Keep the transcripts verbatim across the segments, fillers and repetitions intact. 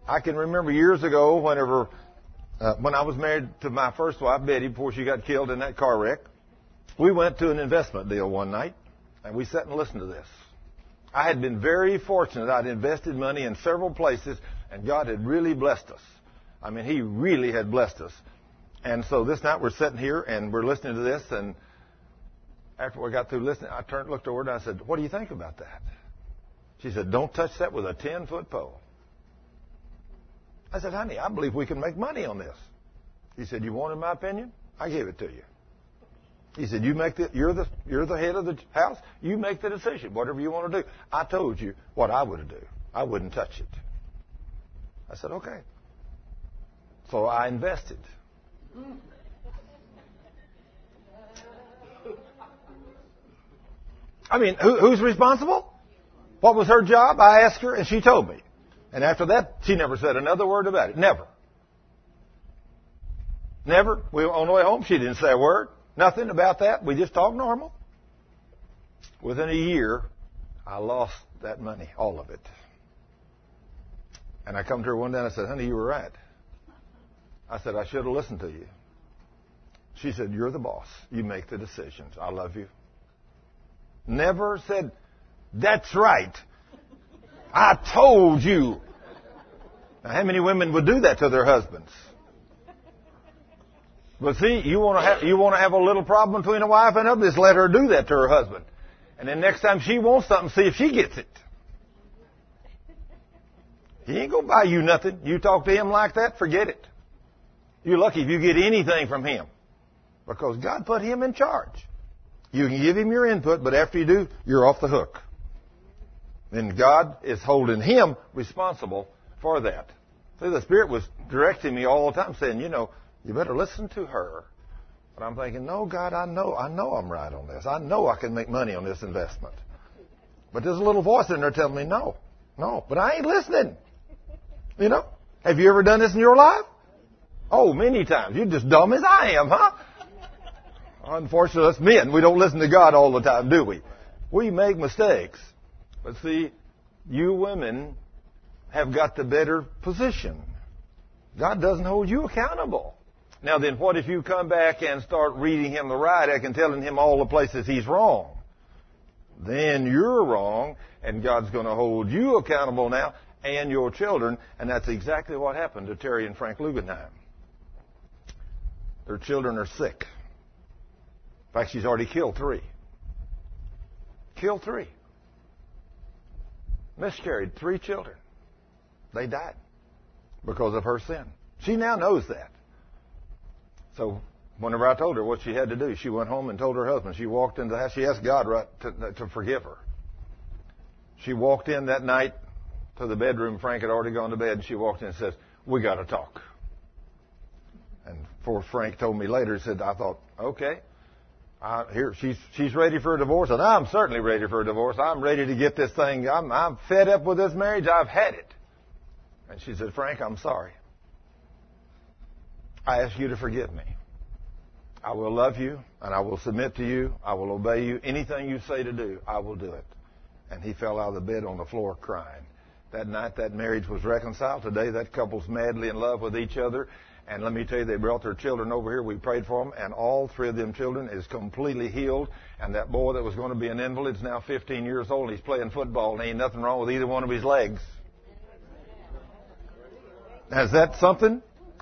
I can remember years ago, whenever uh, when I was married to my first wife, Betty, before she got killed in that car wreck, we went to an investment deal one night, and we sat and listened to this. I had been very fortunate. I'd invested money in several places, and God had really blessed us. I mean, He really had blessed us. And so this night we're sitting here, and we're listening to this, and after we got through listening, I turned, looked over, and I said, "What do you think about that?" She said, "Don't touch that with a ten-foot pole." I said, "Honey, I believe we can make money on this." He said, "You wanted my opinion? I gave it to you." He said, "You make the, you're the, you're the head of the house. You make the decision, whatever you want to do. I told you what I would do. I wouldn't touch it." I said, "Okay." So I invested. I mean, who, who's responsible? What was her job? I asked her, and she told me. And after that, she never said another word about it. Never. Never. We were on the way home. She didn't say a word. Nothing about that. We just talked normal. Within a year, I lost that money, all of it. And I come to her one day and I said, "Honey, you were right." I said, "I should have listened to you." She said, "You're the boss. You make the decisions. I love you." Never said, "That's right. I told you." Now, how many women would do that to their husbands? But see, you want to have you want to have a little problem between a wife and a husband, just let her do that to her husband. And then next time she wants something, see if she gets it. He ain't going to buy you nothing. You talk to him like that, forget it. You're lucky if you get anything from him, because God put him in charge. You can give him your input, but after you do, you're off the hook. And God is holding him responsible for that. See, the Spirit was directing me all the time, saying, you know, you better listen to her. But I'm thinking, no, God, I know, I know I'm right on this. I know I can make money on this investment. But there's a little voice in there telling me, no, no, but I ain't listening. You know, have you ever done this in your life? Oh, many times. You're just dumb as I am, huh? Unfortunately, us men, we don't listen to God all the time, do we? We make mistakes. But see, you women have got the better position. God doesn't hold you accountable. Now then, what if you come back and start reading him the right act and telling him all the places he's wrong? Then you're wrong, and God's going to hold you accountable now and your children. And that's exactly what happened to Terry and Frank Lugenheim. Their children are sick. In fact, she's already killed three. Killed three. Miscarried three children. They died because of her sin. She now knows that. So whenever I told her what she had to do, she went home and told her husband. She walked into the house. She asked God right to, to forgive her. She walked in that night to the bedroom. Frank had already gone to bed. And she walked in and says, "We got to talk." And before Frank told me later, he said, I thought, okay, I, here she's she's ready for a divorce, and I'm certainly ready for a divorce. I'm ready to get this thing. I'm I'm fed up with this marriage. I've had it. And she said, "Frank, I'm sorry. I ask you to forgive me. I will love you, and I will submit to you. I will obey you. Anything you say to do, I will do it." And he fell out of the bed on the floor crying. That night, that marriage was reconciled. Today, that couple's madly in love with each other. And let me tell you, they brought their children over here. We prayed for them, and all three of them children is completely healed. And that boy that was going to be an invalid is now fifteen years old. He's playing football, and ain't nothing wrong with either one of his legs. Is that something?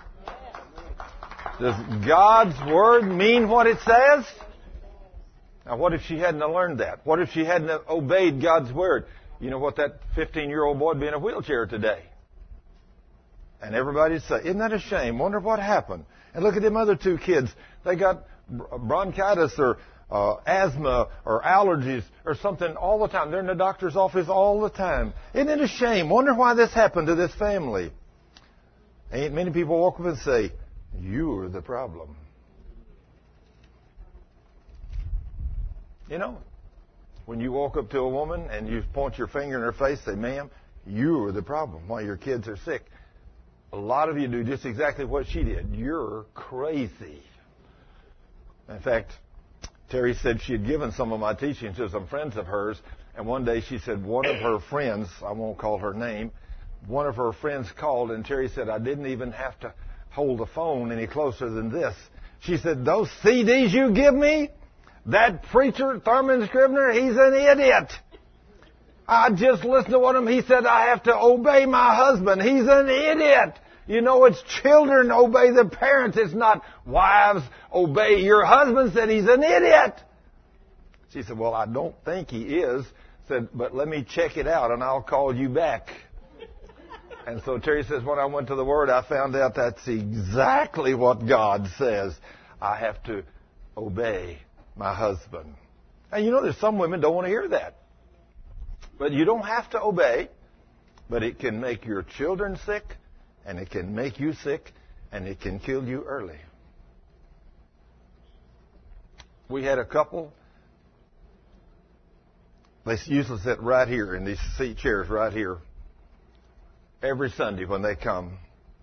Does God's Word mean what it says? Now, what if she hadn't learned that? What if she hadn't obeyed God's Word? You know what, that fifteen-year-old boy would be in a wheelchair today. And everybody'd say, "Isn't that a shame? Wonder what happened." And look at them other two kids. They got bronchitis or uh, asthma or allergies or something all the time. They're in the doctor's office all the time. Isn't it a shame? Wonder why this happened to this family. Ain't many people walk up and say, "You're the problem." You know, when you walk up to a woman and you point your finger in her face, say, "Ma'am, you're the problem why your kids are sick." A lot of you do just exactly what she did. You're crazy. In fact, Terry said she had given some of my teachings to some friends of hers, and one day she said one of her friends, I won't call her name, one of her friends called, and Terry said, I didn't even have to hold the phone any closer than this. She said, those C Ds you give me, that preacher, Thurman Scrivener, he's an idiot. I just listened to one of them. He said, I have to obey my husband. He's an idiot. You know, it's children obey the parents. It's not wives obey your husband. Said he's an idiot. She said, well, I don't think he is. Said, but let me check it out and I'll call you back. And so Terry says, when I went to the Word, I found out that's exactly what God says. I have to obey my husband. And you know, there's some women don't want to hear that. But you don't have to obey. But it can make your children sick, and it can make you sick, and it can kill you early. We had a couple. They used to sit right here in these seat chairs right here every Sunday when they come.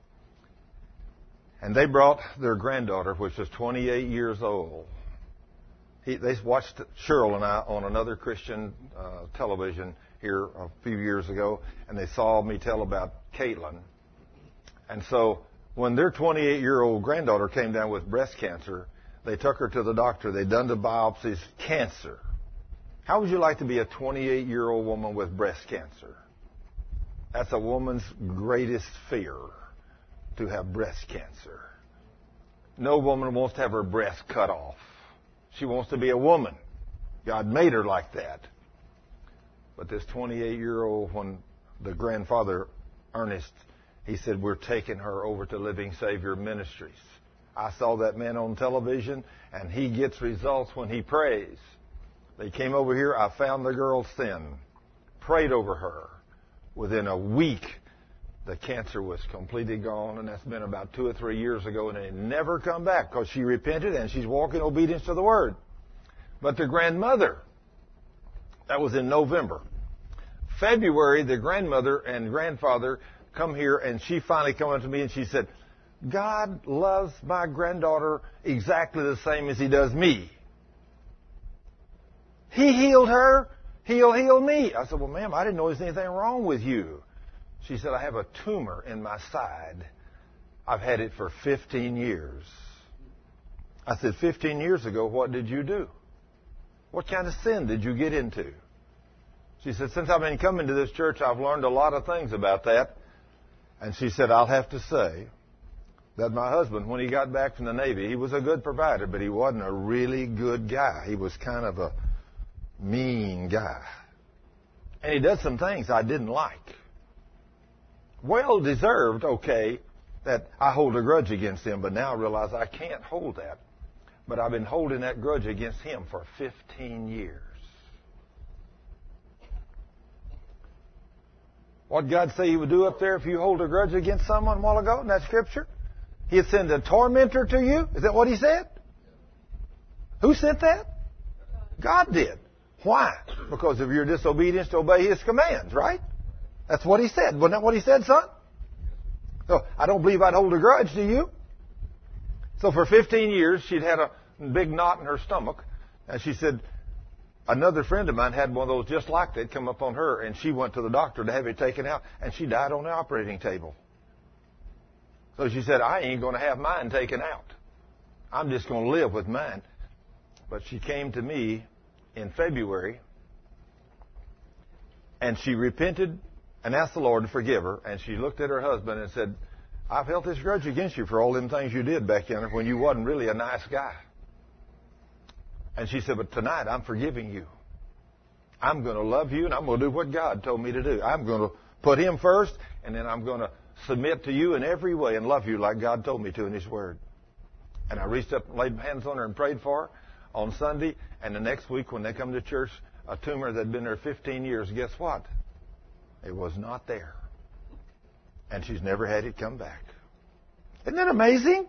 And they brought their granddaughter, which was twenty-eight years old. He, they watched Cheryl and I on another Christian uh, television here a few years ago, and they saw me tell about Caitlin. And so when their twenty-eight-year-old granddaughter came down with breast cancer, they took her to the doctor. They'd done the biopsies, cancer. How would you like to be a twenty-eight-year-old woman with breast cancer? That's a woman's greatest fear, to have breast cancer. No woman wants to have her breast cut off. She wants to be a woman. God made her like that. But this twenty-eight-year-old, when the grandfather, Ernest, he said, we're taking her over to Living Savior Ministries. I saw that man on television, and he gets results when he prays. They came over here. I found the girl's sin, prayed over her. Within a week, the cancer was completely gone, and that's been about two or three years ago, and it never come back because she repented and she's walking obedience to the Word. But the grandmother, that was in November. February, the grandmother and grandfather come here, and she finally came up to me and she said, God loves my granddaughter exactly the same as He does me. He healed her. He'll heal me. I said, well, ma'am, I didn't know there was anything wrong with you. She said, I have a tumor in my side. I've had it for fifteen years. I said, fifteen years ago, what did you do? What kind of sin did you get into? She said, since I've been coming to this church, I've learned a lot of things about that. And she said, I'll have to say that my husband, when he got back from the Navy, he was a good provider, but he wasn't a really good guy. He was kind of a mean guy. And he did some things I didn't like. Well deserved, okay, that I hold a grudge against him, but now I realize I can't hold that. But I've been holding that grudge against him for fifteen years. What did God say He would do up there if you hold a grudge against someone a while ago in that scripture? He'd send a tormentor to you? Is that what He said? Who sent that? God did. Why? Because of your disobedience to obey His commands, right? That's what He said. Wasn't that what He said, son? So I don't believe I'd hold a grudge, do you? So for fifteen years, she'd had a big knot in her stomach. And she said, another friend of mine had one of those just like that come up on her. And she went to the doctor to have it taken out. And she died on the operating table. So she said, I ain't going to have mine taken out. I'm just going to live with mine. But she came to me in February. And she repented and asked the Lord to forgive her. And she looked at her husband and said, I've held this grudge against you for all them things you did back then when you wasn't really a nice guy. And she said, but tonight I'm forgiving you. I'm going to love you and I'm going to do what God told me to do. I'm going to put Him first, and then I'm going to submit to you in every way and love you like God told me to in His Word. And I reached up and laid hands on her and prayed for her on Sunday. And the next week when they come to church, a tumor that had been there fifteen years, guess what? It was not there. And she's never had it come back. Isn't that amazing?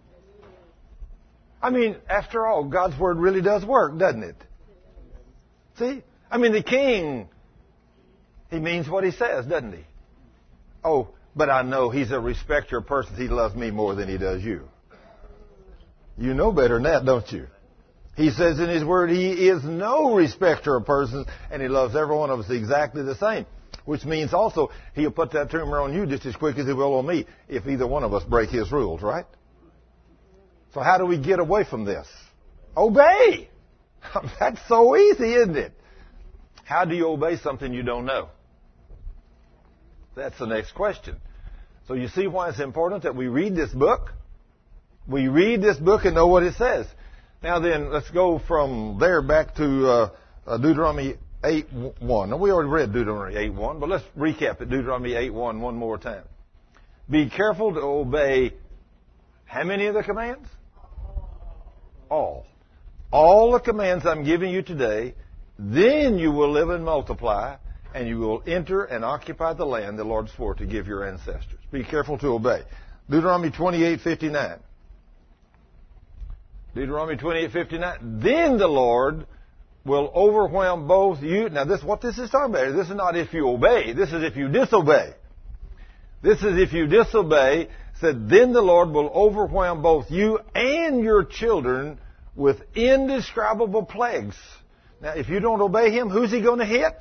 I mean, after all, God's Word really does work, doesn't it? See? I mean, the king, he means what he says, doesn't he? Oh, but I know He's a respecter of persons. He loves me more than He does you. You know better than that, don't you? He says in His Word, He is no respecter of persons, and He loves every one of us exactly the same. which means also he'll put that tumor on you just as quick as he will on me if either one of us break his rules, right? So how do we get away from this? Obey! That's so easy, isn't it? How do you obey something you don't know? That's the next question. So you see why it's important that we read this book? We read this book and know what it says. Now then, let's go from there back to uh, uh, Deuteronomy eight one. Now, we already read Deuteronomy eight one, but let's recap it. Deuteronomy eight one one more time. Be careful to obey how many of the commands? All. All the commands I'm giving you today, then you will live and multiply, and you will enter and occupy the land the Lord swore to give your ancestors. Be careful to obey. Deuteronomy twenty-eight fifty-nine. Deuteronomy twenty-eight fifty-nine. Then the Lord will overwhelm both you. Now, this what this is talking about. This is not if you obey. This is if you disobey. This is if you disobey. Said, then the Lord will overwhelm both you and your children with indescribable plagues. Now, if you don't obey Him, who's He going to hit?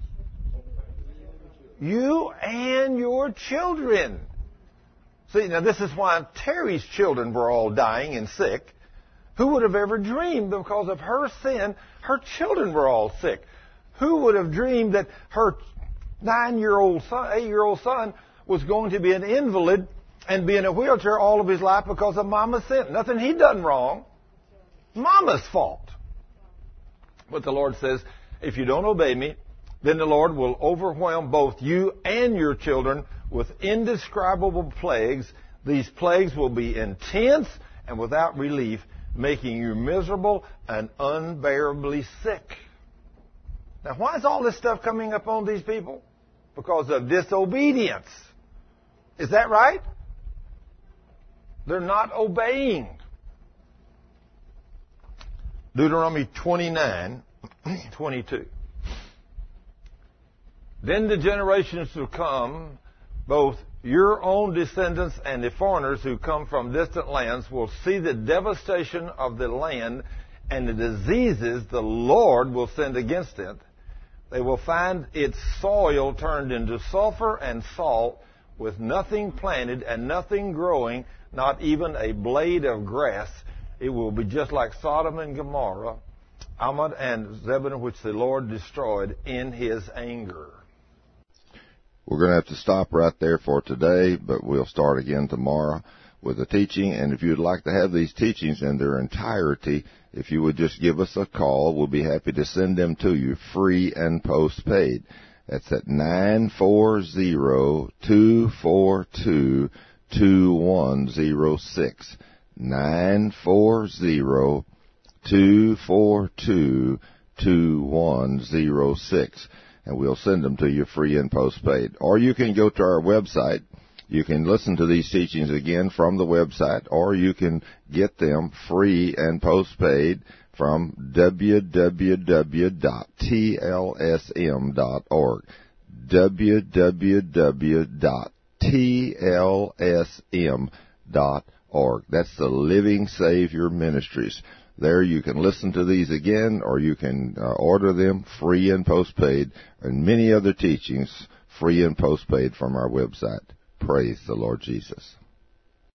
You and your children. See, now this is why Terry's children were all dying and sick. Who would have ever dreamed because of her sin, her children were all sick? Who would have dreamed that her nine-year-old son, eight-year-old son was going to be an invalid and be in a wheelchair all of his life because of Mama's sin? Nothing he done wrong. Mama's fault. But the Lord says, if you don't obey me, then the Lord will overwhelm both you and your children with indescribable plagues. These plagues will be intense and without relief, making you miserable and unbearably sick. Now, why is all this stuff coming upon these people? Because of disobedience. Is that right? They're not obeying. Deuteronomy twenty-nine twenty-two. Then the generations to come, both your own descendants and the foreigners who come from distant lands, will see the devastation of the land and the diseases the Lord will send against it. They will find its soil turned into sulfur and salt, with nothing planted and nothing growing, not even a blade of grass. It will be just like Sodom and Gomorrah, Ammon and Zebulun, which the Lord destroyed in His anger. We're going to have to stop right there for today, but we'll start again tomorrow with the teaching. And if you'd like to have these teachings in their entirety, if you would just give us a call, we'll be happy to send them to you free and postpaid. That's at nine four zero, two four two, two one zero six. nine four zero, two four two, two one zero six. And we'll send them to you free and postpaid. Or you can go to our website. You can listen to these teachings again from the website, or you can get them free and postpaid from w w w dot t l s m dot org. w w w dot t l s m dot org. That's the Living Savior Ministries. There you can listen to these again, or you can uh, order them free and postpaid, and many other teachings free and postpaid from our website. Praise the Lord Jesus.